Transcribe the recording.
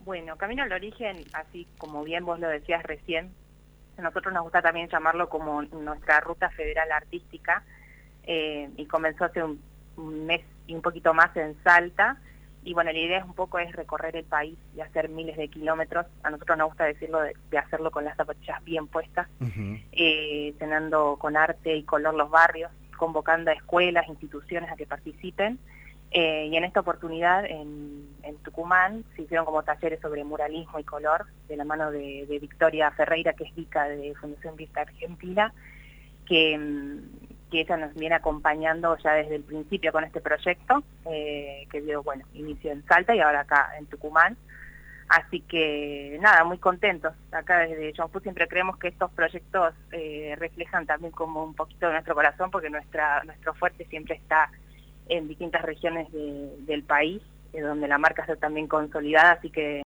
Bueno, Camino al Origen, así como bien vos lo decías recién, a nosotros nos gusta también llamarlo como nuestra ruta federal artística, y comenzó hace un mes y un poquito más en Salta, y bueno, la idea un poco es recorrer el país y hacer miles de kilómetros. A nosotros nos gusta decirlo de hacerlo con las zapatillas bien puestas, cenando con arte y color los barrios, convocando a escuelas, instituciones a que participen. Y en esta oportunidad en Tucumán se hicieron como talleres sobre muralismo y color de la mano de Victoria Ferreira, que es Vica de Fundación Vista Argentina, que ella nos viene acompañando ya desde el principio con este proyecto, que dio, bueno, inicio en Salta y ahora acá en Tucumán. Así que nada, muy contentos. Acá desde John Fu siempre creemos que estos proyectos reflejan también como un poquito de nuestro corazón, porque nuestro fuerte siempre está en distintas regiones del país, donde la marca está también consolidada, así que